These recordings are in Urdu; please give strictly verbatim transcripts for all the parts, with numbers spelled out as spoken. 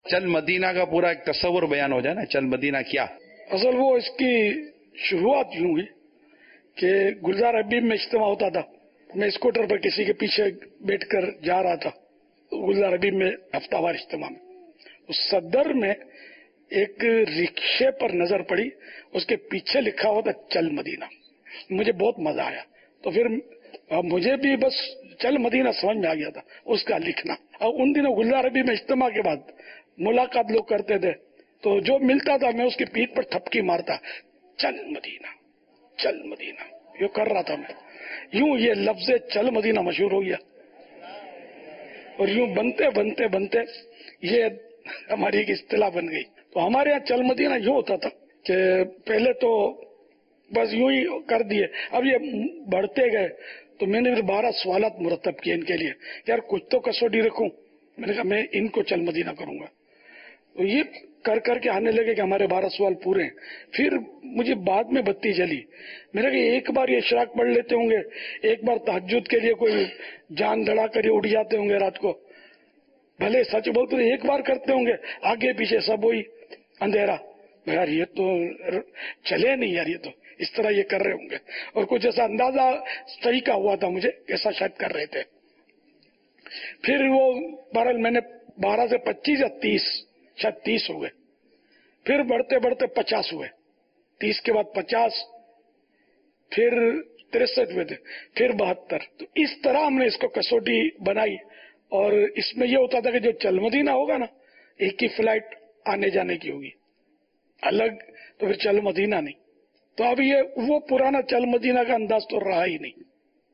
چل مدینہ کا پورا ایک تصور بیان ہو جائے نا، چل مدینہ کیا؟ اصل وہ اس کی شروعات یوں ہوئی کہ گلزار حبیب میں اجتماع ہوتا تھا، میں اسکوٹر پر کسی کے پیچھے بیٹھ کر جا رہا تھا گلزار حبیب میں ہفتہ وار اجتماع میں، اس صدر میں ایک رکشے پر نظر پڑی، اس کے پیچھے لکھا ہوا تھا چل مدینہ. مجھے بہت مزہ آیا، تو پھر مجھے بھی بس چل مدینہ سمجھ میں آ گیا تھا اس کا لکھنا. اور ان دنوں گلزار حبیب میں اجتماع کے بعد ملاقات لوگ کرتے تھے، تو جو ملتا تھا میں اس کی پیٹھ پر تھپکی مارتا، چل مدینہ چل مدینہ، یہ کر رہا تھا میں. یوں یہ لفظ چل مدینہ مشہور ہو گیا، اور یوں بنتے بنتے بنتے یہ ہماری ایک اصطلاح بن گئی. تو ہمارے یہاں چل مدینہ یوں ہوتا تھا کہ پہلے تو بس یوں ہی کر دیے، اب یہ بڑھتے گئے تو میں نے پھر بارہ سوالات مرتب کیے ان کے لیے، یار کچھ تو کسوٹی رکھوں. میں نے کہا میں ان کو چل مدینہ کروں گا، تو یہ کر کر کے آنے لگے کہ ہمارے بارہ سوال پورے ہیں. پھر مجھے بعد میں بتی چلی، میں نے کہا ایک بار یہ اشراق پڑھ لیتے ہوں گے، ایک بار تہجد کے لیے کوئی جان لڑا کر یہ اٹھ جاتے ہوں گے رات کو، بھلے سچ بولتے تو ایک بار کرتے ہوں گے، آگے پیچھے سب وہی اندھیرا. یار یہ تو چلے نہیں، یار یہ تو اس طرح یہ کر رہے ہوں گے. اور کچھ ایسا اندازہ طریقہ ہوا تھا مجھے ایسا شاید کر رہے تھے. پھر وہ بہرحال میں نے بارہ سے پچیس یا تیس شاید تیس ہو گئے، پھر بڑھتے بڑھتے پچاس ہوئے، تیس کے بعد پچاس، پھر تریسٹھ ہوئے تھے، پھر بہتر. تو اس طرح ہم نے اس کو کسوٹی بنائی. اور اس میں یہ ہوتا تھا کہ جو چل مدینہ ہوگا نا، ایک ہی فلائٹ آنے جانے کی ہوگی، الگ تو پھر چل مدینہ نہیں. تو اب یہ وہ پرانا چل مدینہ کا انداز تو رہا ہی نہیں.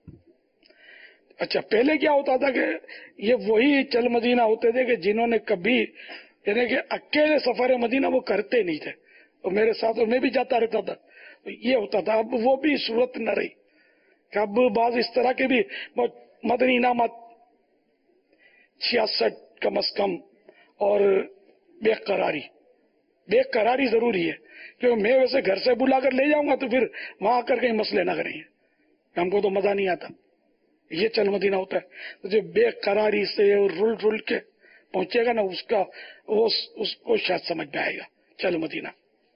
اچھا پہلے کیا ہوتا تھا کہ یہ وہی چل مدینہ ہوتے تھے کہ جنہوں نے کبھی یعنی کہ اکیلے سفر مدینہ وہ کرتے نہیں تھے، اور میرے ساتھ میں بھی جاتا رہتا تھا، یہ ہوتا تھا. اب وہ بھی صورت نہ رہی کہ اب بعض اس طرح کے بھی مدنی انعامات چھیاسٹھ کم از کم، اور بے قراری بے قراری ضروری ہے، کیونکہ میں ویسے گھر سے بلا کر لے جاؤں گا تو پھر وہاں آ کر کہیں مسئلے نہ کریں گے، ہم کو تو مزہ نہیں آتا. یہ چل مدینہ ہوتا ہے جو بے قراری سے اور رل رل کے پہنچے گا نا، اس کا وہ اس کو شاید سمجھ میں آئے گا چل مدینہ.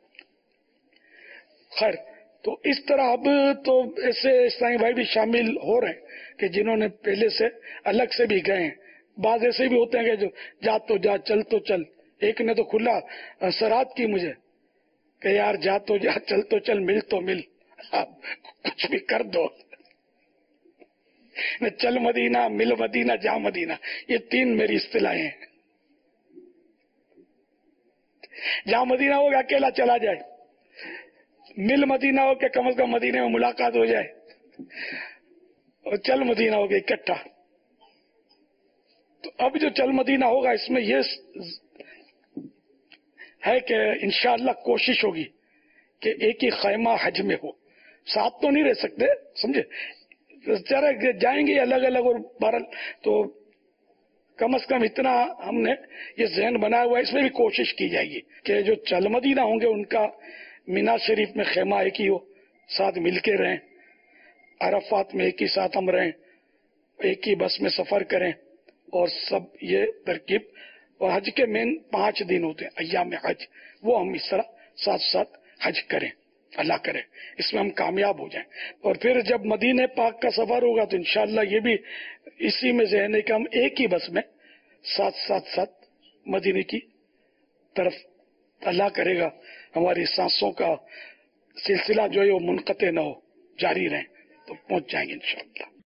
خیر، تو اس طرح اب تو ایسے اسلامی بھائی بھی شامل ہو رہے ہیں کہ جنہوں نے پہلے سے الگ سے بھی گئے ہیں. بعض ایسے بھی ہوتے ہیں کہ جو جا تو جا چل تو چل. ایک نے تو کھلا سرات کی مجھے کہ یار جا تو جا چل تو چل، مل تو مل، کچھ بھی کر دو. چل مدینہ، مل مدینہ، جا مدینہ، یہ تین میری اصطلاحیں ہیں. جا مدینہ ہو کہ اکیلا چلا جائے، مل مدینہ ہو کہ کم از کم مدینے میں ملاقات ہو جائے، اور چل مدینہ ہو کہ اکٹھا. تو اب جو چل مدینہ ہوگا اس میں یہ ہے کہ انشاءاللہ کوشش ہوگی کہ ایک ہی خیمہ حج میں ہو. ساتھ تو نہیں رہ سکتے، سمجھے، جائیں گے الگ الگ، اور بہرحال تو کم از کم اتنا ہم نے یہ ذہن بنایا ہوا ہے. اس میں بھی کوشش کی جائے گی کہ جو چل مدینہ ہوں گے ان کا مینا شریف میں خیمہ ایک ہی ہو، ساتھ مل کے رہیں، عرفات میں ایک ہی ساتھ ہم رہیں، ایک ہی بس میں سفر کریں، اور سب یہ ترکیب. اور حج کے مین پانچ دن ہوتے ہیں ایام حج، وہ ہم اس طرح ساتھ ساتھ حج کریں، اللہ کرے اس میں ہم کامیاب ہو جائیں. اور پھر جب مدینہ پاک کا سفر ہوگا تو انشاءاللہ یہ بھی اسی میں ذہن ہے کہ ہم ایک ہی بس میں ساتھ ساتھ ساتھ مدینے کی طرف، اللہ کرے گا ہماری سانسوں کا سلسلہ جو ہے وہ منقطع نہ ہو، جاری رہیں، تو پہنچ جائیں گے انشاءاللہ.